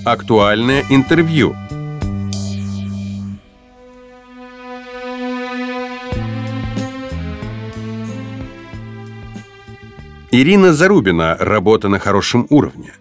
Актуальное интервью. Ирина Зарубина. Работа на хорошем уровне.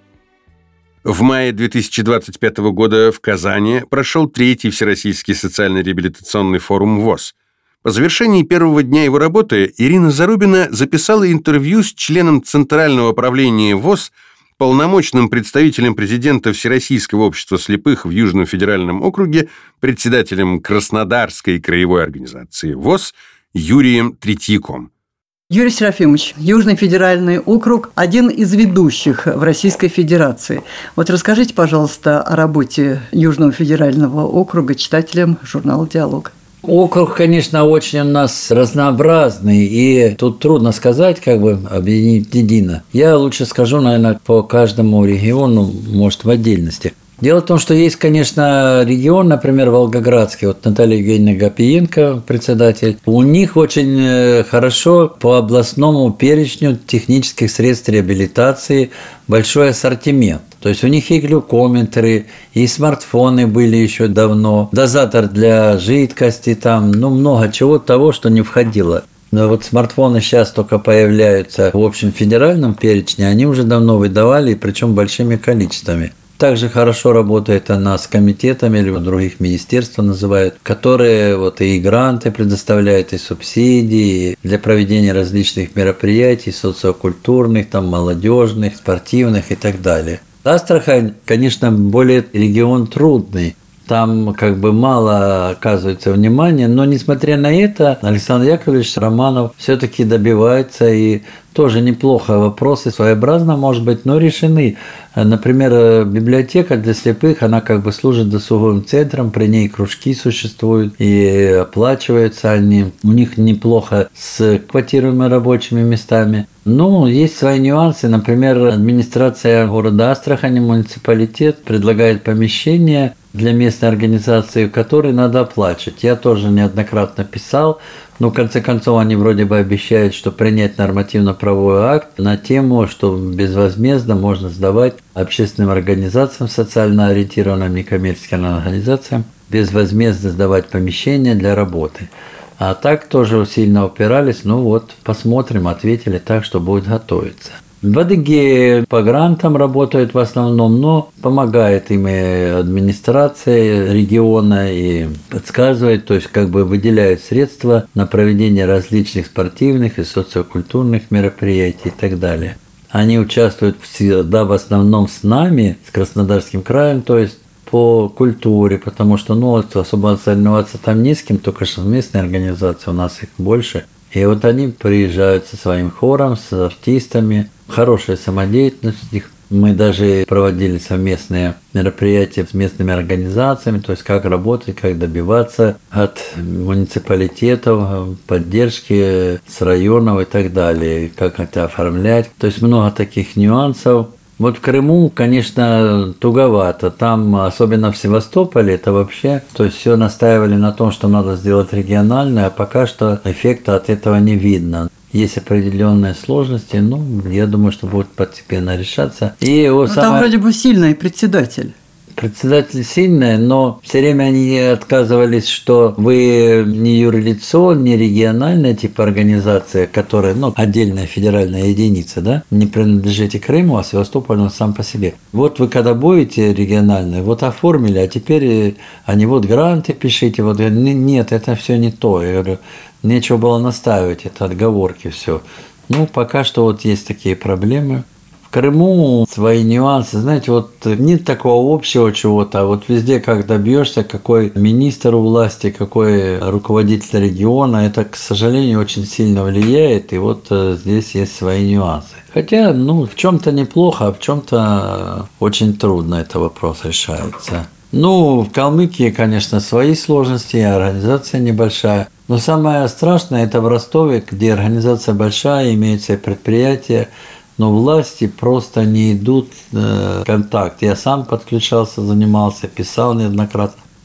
В мае 2025 года в Казани прошел третий Всероссийский социально-реабилитационный форум ВОС. По завершении первого дня его работы Ирина Зарубина записала интервью с членом Центрального правления ВОС, полномочным представителем президента Всероссийского общества слепых в Южном федеральном округе, председателем Краснодарской краевой организации ВОС Юрием Третьяком. Юрий Серафимович, Южный федеральный округ – один из ведущих в Российской Федерации. Вот расскажите, пожалуйста, о работе Южного федерального округа читателям журнала «Диалог». Округ, конечно, очень у нас разнообразный, и тут трудно сказать, объединить едино. Я лучше скажу, наверное, по каждому региону, может, в отдельности. Дело в том, что есть, конечно, регион, например, Волгоградский, вот Наталья Евгеньевна Гапиенко, председатель, у них очень хорошо по областному перечню технических средств реабилитации большой ассортимент. То есть у них и глюкометры, и смартфоны были еще давно, дозатор для жидкости, много чего того, что не входило. Но вот смартфоны сейчас только появляются в общем федеральном перечне, они уже давно выдавали, причем большими количествами. Также хорошо работает она с комитетами или других министерств называют, которые и гранты предоставляют, и субсидии для проведения различных мероприятий социокультурных, молодежных, спортивных и так далее. Астрахань, конечно, более регион трудный. Там мало оказывается внимания, но несмотря на это, Александр Яковлевич Романов все-таки добивается, и тоже неплохо вопросы, своеобразно, может быть, но решены. Например, библиотека для слепых, она служит досуговым центром, при ней кружки существуют и оплачиваются они. У них неплохо с квартирами, рабочими местами. Но есть свои нюансы. Например, администрация города Астрахани, муниципалитет предлагает помещение для местной организации, в которой надо оплачивать. Я тоже неоднократно писал, но в конце концов они вроде бы обещают, что принять нормативно-правовой акт на тему, что безвозмездно можно сдавать общественным организациям, социально ориентированным некоммерческим организациям, безвозмездно сдавать помещения для работы. А так тоже сильно упирались, посмотрим, ответили так, что будет готовиться. В Адыгее по грантам работают в основном, но помогает им и администрация региона и подсказывает, то есть выделяют средства на проведение различных спортивных и социокультурных мероприятий и так далее. Они участвуют всегда в основном с нами, с Краснодарским краем, то есть по культуре, потому что особо заниматься там не с кем, только что местные организации, у нас их больше. И они приезжают со своим хором, с артистами. Хорошая самодеятельность у них. Мы даже проводили совместные мероприятия с местными организациями, то есть как работать, как добиваться от муниципалитетов поддержки с районов и так далее, как это оформлять. То есть много таких нюансов. В Крыму, конечно, туговато. Там, особенно в Севастополе, это вообще... То есть все настаивали на том, что надо сделать региональное, а пока что эффекта от этого не видно. Есть определенные сложности, я думаю, что будут постепенно решаться. Там вроде бы сильный председатель. Председатель сильный, но все время они отказывались, что вы не юрлицо, не региональная организация, которая, отдельная федеральная единица, не принадлежите Крыму, а Севастополь он сам по себе. Вы когда будете региональной, оформили, а теперь они гранты пишите, нет, это все не то. Я говорю, нечего было настаивать, это отговорки все. Пока что есть такие проблемы. В Крыму свои нюансы, знаете, нет такого общего чего-то, а везде как добьешься, какой министр у власти, какой руководитель региона, это, к сожалению, очень сильно влияет, и здесь есть свои нюансы. Хотя, в чем-то неплохо, а в чем-то очень трудно этот вопрос решается. В Калмыкии, конечно, свои сложности, организация небольшая. Но самое страшное – это в Ростове, где организация большая, имеются предприятия, но власти просто не идут в контакт. Я сам подключался, занимался, писал неоднократно.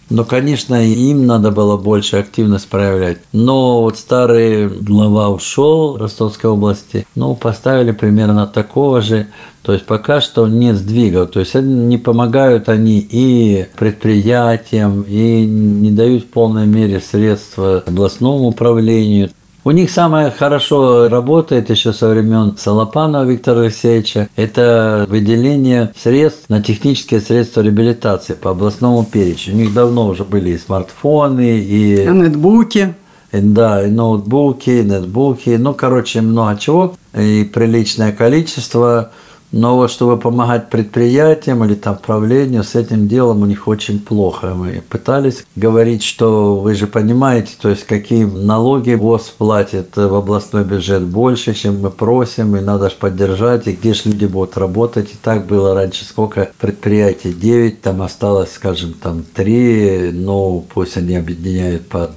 Но, конечно, им надо было больше активность проявлять. Но вот старый глава ушел Ростовской области, поставили примерно такого же. То есть пока что нет сдвигов. То есть не помогают они и предприятиям, и не дают в полной мере средства областному управлению. У них самое хорошо работает еще со времен Солопанова Виктора Алексеевича. Это выделение средств на технические средства реабилитации по областному перечню. У них давно уже были и смартфоны, и нетбуки. Да, и ноутбуки, и нетбуки. Много чего. И приличное количество. Но вот чтобы помогать предприятиям или правлению, с этим делом у них очень плохо. Мы пытались говорить, что вы же понимаете, то есть какие налоги ВОС платит в областной бюджет больше, чем мы просим, и надо же поддержать, и где же люди будут работать. И так было раньше, сколько предприятий, 9, осталось, скажем, 3, пусть они объединяют по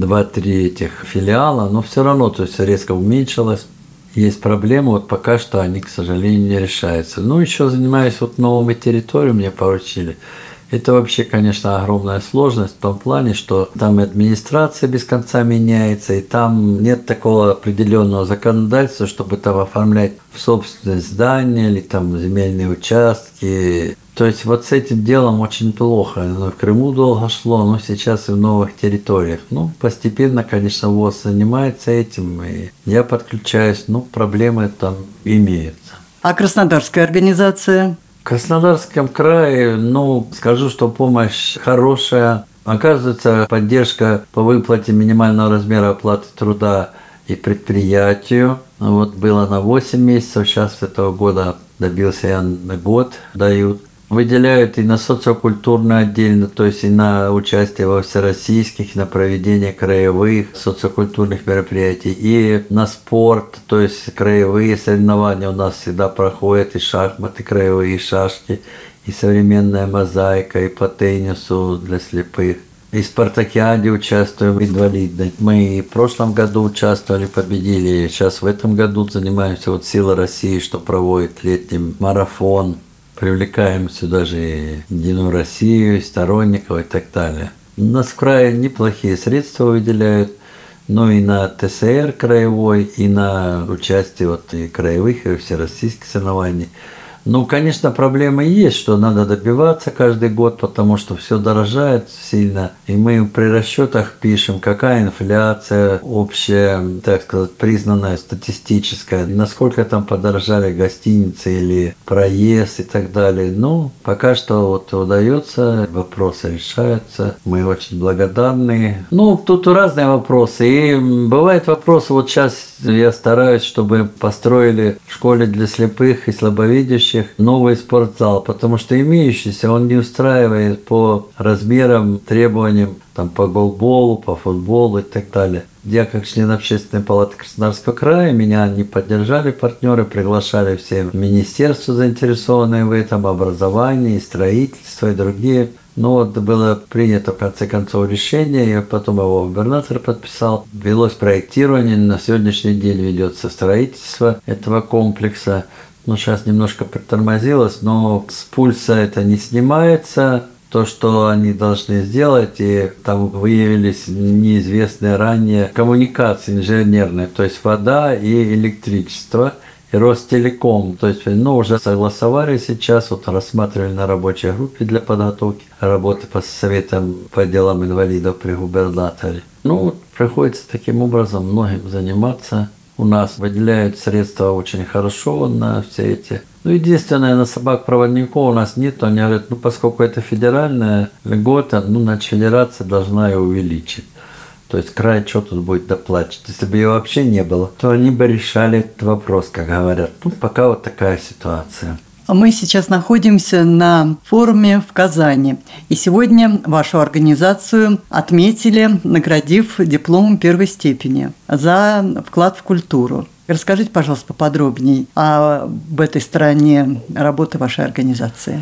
2-3 этих филиала, но все равно, то есть резко уменьшилось. Есть проблемы, пока что они, к сожалению, не решаются. Еще занимаюсь новыми территориями, мне поручили. Это вообще, конечно, огромная сложность в том плане, что там и администрация без конца меняется, и там нет такого определенного законодательства, чтобы оформлять в собственность здания или земельные участки. То есть с этим делом очень плохо. В Крыму долго шло, но сейчас и в новых территориях. Постепенно, конечно, ВОС занимается этим, и я подключаюсь, проблемы там имеются. А Краснодарская организация? В Краснодарском крае, скажу, что помощь хорошая. Оказывается, поддержка по выплате минимального размера оплаты труда и предприятию. Было на 8 месяцев, сейчас с этого года добился я на год дают. Выделяют и на социокультурно отдельно, то есть и на участие во всероссийских, и на проведение краевых социокультурных мероприятий, и на спорт, то есть краевые соревнования у нас всегда проходят, и шахматы краевые, и шашки, и современная мозаика, и по теннису для слепых. И в спартакиаде участвуем инвалидной. Мы и в прошлом году участвовали, победили. Сейчас в этом году занимаемся «Сила России», что проводит летний марафон. Привлекаем сюда же и Единую Россию, и сторонников и так далее. У нас в крае неплохие средства выделяют, и на ТСР краевой, и на участие и краевых, и всероссийских соревнований. Конечно, проблемы есть, что надо добиваться каждый год, потому что все дорожает сильно. И мы при расчетах пишем, какая инфляция общая, так сказать, признанная статистическая, насколько подорожали гостиницы или проезд и так далее. Пока что удается, вопросы решаются. Мы очень благодарны. Тут разные вопросы. И бывают вопросы, сейчас я стараюсь, чтобы построили в школе для слепых и слабовидящих новый спортзал, потому что имеющийся он не устраивает по размерам, требованиям по голболу, по футболу и так далее. Я как член Общественной палаты Краснодарского края, меня не поддержали партнеры, приглашали все министерства, заинтересованные в этом, образование, строительство и другие. Было принято в конце концов решение, и потом его губернатор подписал. Велось проектирование, на сегодняшний день ведется строительство этого комплекса. Сейчас немножко притормозилось, но с пульса это не снимается. То, что они должны сделать, и там выявились неизвестные ранее коммуникации инженерные, то есть вода и электричество, и Ростелеком. То есть, уже согласовали сейчас, рассматривали на рабочей группе для подготовки работы по советам по делам инвалидов при губернаторе. Приходится таким образом многим заниматься. У нас выделяют средства очень хорошо на все эти. Единственное, на собак-проводников у нас нет. Они говорят, поскольку это федеральная льгота, значит, федерация должна ее увеличить. То есть край что тут будет доплачивать. Если бы ее вообще не было, то они бы решали этот вопрос, как говорят. Пока такая ситуация. Мы сейчас находимся на форуме в Казани. И сегодня вашу организацию отметили, наградив дипломом первой степени за вклад в культуру. Расскажите, пожалуйста, поподробнее об этой стороне работы вашей организации.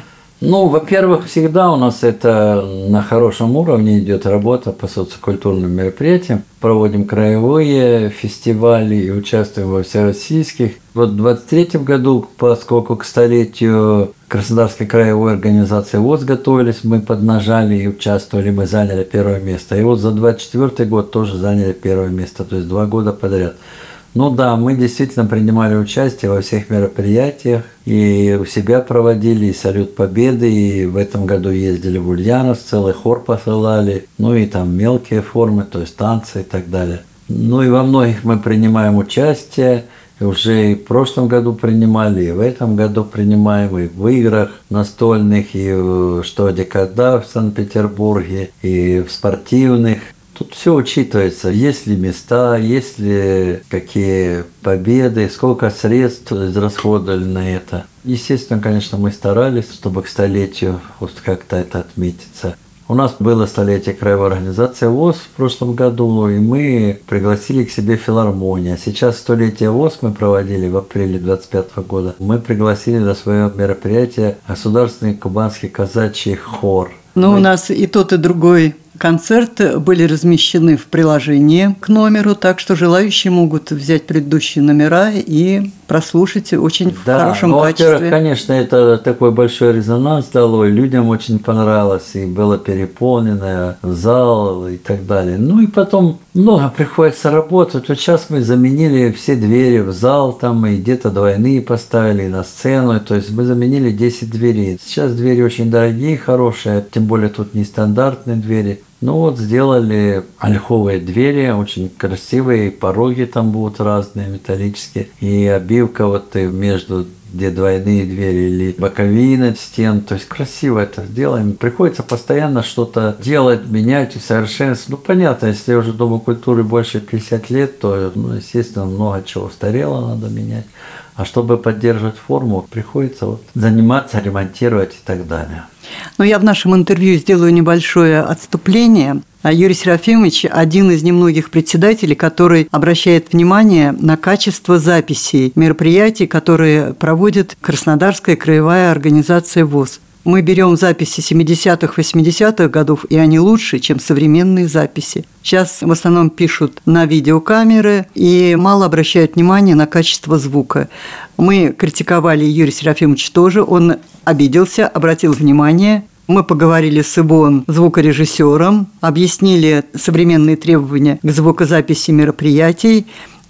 Ну, во-первых, всегда у нас это на хорошем уровне идет работа по социокультурным мероприятиям. Проводим краевые фестивали и участвуем во всероссийских. Вот в 2023 году, поскольку к столетию Краснодарской краевой организации ВОС готовились, мы поднажали и участвовали, мы заняли первое место. И вот за 2024 год тоже заняли первое место, то есть 2 года подряд. Ну да, мы действительно принимали участие во всех мероприятиях, и у себя проводили и Салют Победы, и в этом году ездили в Ульяновск, целый хор посылали, ну и там мелкие формы, то есть танцы и так далее. Ну и во многих мы принимаем участие, и уже и в прошлом году принимали, и в этом году принимаем, и в играх настольных, и в «Что, где, когда» в Санкт-Петербурге, и в спортивных. Тут все учитывается, есть ли места, есть ли какие победы, сколько средств израсходовали на это. Естественно, конечно, мы старались, чтобы к столетию вот как-то это отметиться. У нас было столетие краевой организации ВОС в прошлом году, и мы пригласили к себе филармонию. Сейчас столетие ВОС мы проводили в апреле 2025 года. Мы пригласили на свое мероприятие Государственный кубанский казачий хор. Но у нас и тот, и другой концерты были размещены в приложении к номеру, так что желающие могут взять предыдущие номера и прослушать очень в хорошем качестве. Во-первых, конечно, это такой большой резонанс дало, и людям очень понравилось, и было переполнено зал и так далее. Ну и потом много приходится работать. Вот сейчас мы заменили все двери в зал, там и где-то двойные поставили на сцену, то есть мы заменили 10 дверей. Сейчас двери очень дорогие, хорошие, тем более тут нестандартные двери. Ну вот сделали ольховые двери, очень красивые, пороги там будут разные, металлические, и обивка вот между, где двойные двери или боковины стен, то есть красиво это сделаем. Приходится постоянно что-то делать, менять, усовершенствовать. Ну понятно, если уже Дому культуры больше 50 лет, то, естественно, много чего устарело, надо менять. А чтобы поддерживать форму, приходится вот заниматься, ремонтировать и так далее. Но я в нашем интервью сделаю небольшое отступление. Юрий Серафимович – один из немногих председателей, который обращает внимание на качество записей мероприятий, которые проводит Краснодарская краевая организация ВОС. Мы берем записи 70-х, 80-х годов, и они лучше, чем современные записи. Сейчас в основном пишут на видеокамеры и мало обращают внимание на качество звука. Мы критиковали Юрия Серафимовича тоже, он обиделся, обратил внимание. Мы поговорили с Ивон, звукорежиссером, объяснили современные требования к звукозаписи мероприятий.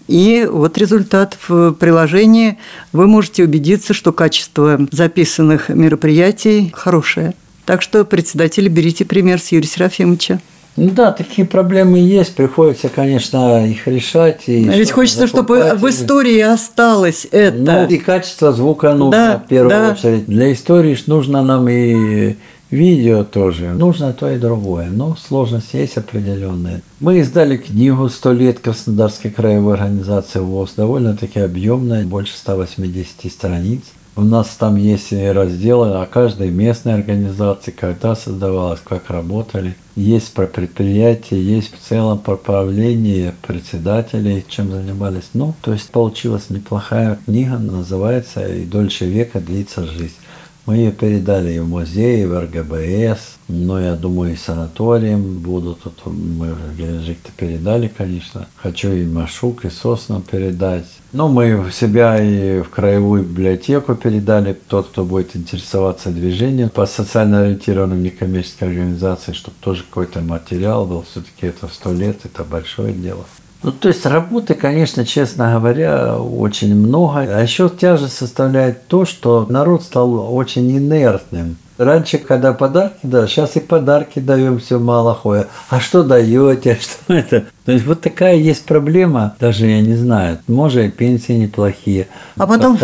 И вот результат в приложении. Вы можете убедиться, что качество записанных мероприятий хорошее. Так что, председатели, берите пример с Юрия Серафимовича. Ну да, такие проблемы есть, приходится, конечно, их решать. И ведь хочется, чтобы в истории осталось это. Ну, и качество звука нужно, в первую очередь. Для истории нужно нам и видео тоже. Нужно то и другое. Но сложности есть определенные. Мы издали книгу «100 лет Краснодарской краевой организации ВОС». Довольно-таки объемная, больше 180 страниц. У нас там есть разделы о каждой местной организации, когда создавалась, как работали. Есть про предприятия, есть в целом про правление председателей, чем занимались. Ну, то есть получилась неплохая книга, называется «И дольше века длится жизнь». Мы ее передали и в музей, и в РГБС, но я думаю, и санаториям будут. Тут мы уже Геленджик-то передали, конечно. Хочу и Машук, и Соснам передать. Но мы себя и в краевую библиотеку передали. Тот, кто будет интересоваться движением по социально ориентированным некоммерческим организациям, чтобы тоже какой-то материал был. Все-таки это 100 лет, это большое дело. Ну, то есть работы, конечно, честно говоря, очень много. А еще тяжесть составляет то, что народ стал очень инертным. Раньше, когда подарки, сейчас и подарки даем, все мало ходит. А что даете, что это? То есть вот такая есть проблема, даже я не знаю, может и пенсии неплохие. А потом в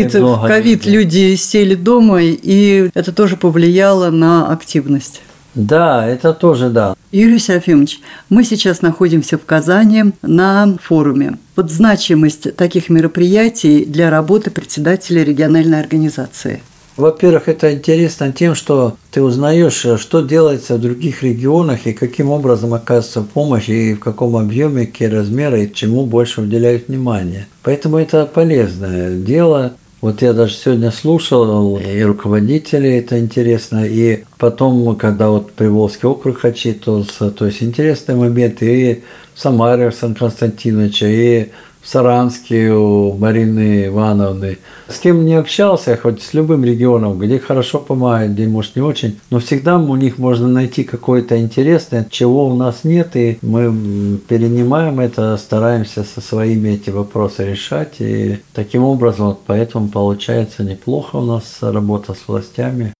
ковид люди сели дома, и это тоже повлияло на активность. Да, это тоже да. Юрий Серафимович, мы сейчас находимся в Казани на форуме. Вот значимость таких мероприятий для работы председателя региональной организации. Во-первых, это интересно тем, что ты узнаешь, что делается в других регионах и каким образом оказывается помощь, и в каком объеме, какие размеры, и чему больше уделяют внимание. Поэтому это полезное дело. Вот я даже сегодня слушал и руководителей, это интересно, и потом, когда вот Приволжский округ отчитывался, то есть интересный момент и в Самаре Сан Константиновича, и в Саранске у Марины Ивановны. С кем не общался, хоть с любым регионом, где хорошо помогают, где, может, не очень, но всегда у них можно найти какое-то интересное, чего у нас нет, и мы перенимаем это, стараемся со своими эти вопросы решать, и таким образом, вот поэтому получается неплохо у нас работа с властями.